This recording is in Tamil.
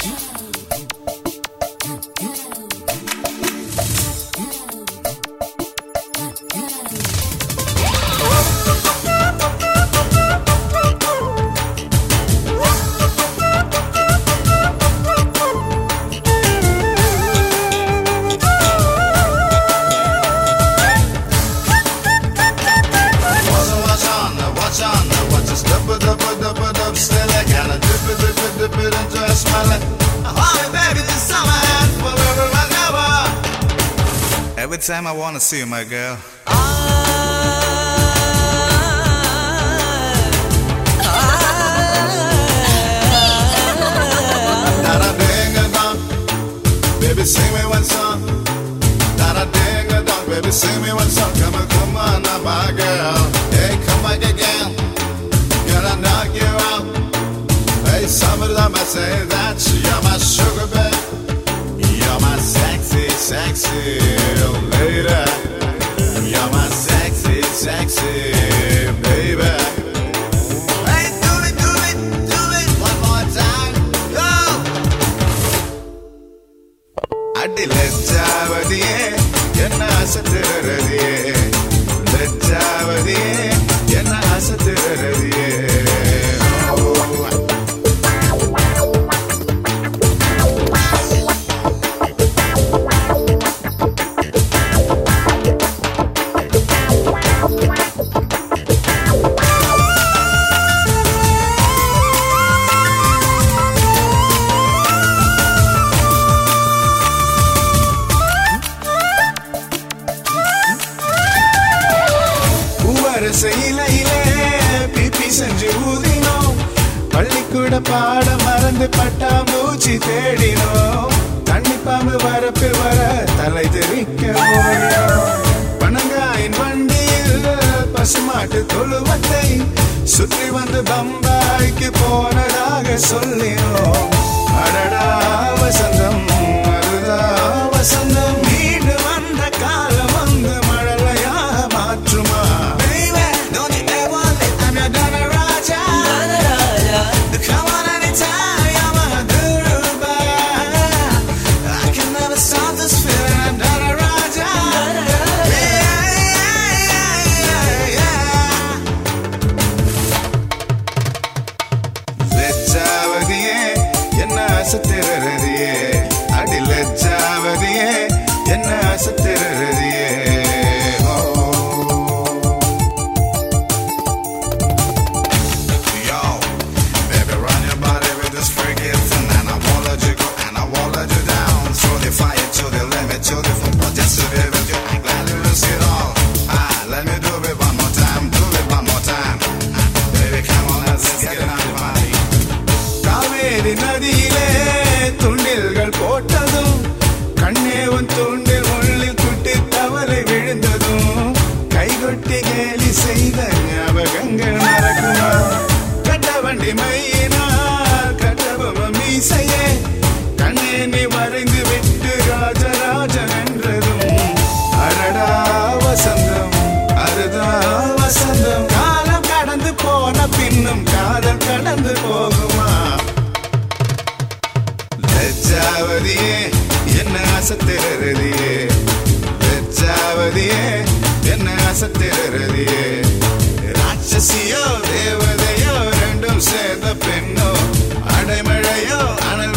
Every time I wanna see you, my girl. Baby, sing me one song. Da-da-ding-a-dong, baby, sing me one song. Come on, now, my girl. Hey, come back again. Gonna knock you out. Hey, somebody might say that you're my sugar babe. You're my sexy, sexy lady. You're my sexy, sexy baby. Hey, do it one more time. Go! Adi lejjavadiye, enna asathiradiye. Lejjavadiye, enna asathiradiye. செய்யிலே பிபி செஞ்சு ஊதினோம், பள்ளிக்கூட பாட மறந்து பட்டாம்பூச்சி தேடினோம், தண்ணி பாம்பு வரப்பில் வர தலை தெரிக்க ஓடினோம், பனங்காயின் வண்டியில் பசுமாட்டு தொழுவத்தை சுற்றி வந்து பம்பாய்க்கு போனதாக சொல்லினோம். அடடா வசந்தம், அதுதா வசந்தம், வீடு வந்த காலம் வந்து மழலையாக மாற்றுமா? அசத்திரதியே அடி லஜ்ஜாவதியே என்ன அசத்திரதியே. Yo, baby, run your body with this freaky thing, and I won't let you go, and I won't let you down. Throw the fire to the limit, to the full, but just to be with you, I'm glad you risk it all. Let me do it one more time, do it one more time. Baby, come on, let's get it on the body. Kaveri நதியிலே துண்டில்கள் போட்டதும், கண்ணே உன் துண்டில் உள்ளில் குட்டி தவறை விழுந்ததும், கைகொட்டி கேலி செய்த ஞாபகங்கள் மறக்குமா? கட்ட வண்டி மையினார் கட்டபொம்ம மீசையே, கண்ணே நீ வரைந்து விட்டு ராஜராஜன் என்றதும், அடடா வசந்தம், அதுதா வசந்தம், காலம் கடந்து போன பின்னும் காதல் கடந்து போகுமா? லஜ்ஜாவதியே என்ன அசத்திரதியே, லஜ்ஜாவதியே என்ன அசத்திரதியே. ராட்சசியோ தேவதையோ ரெண்டும் சேர்ந்த பெண்ணோ, அடைமழையோ அனல்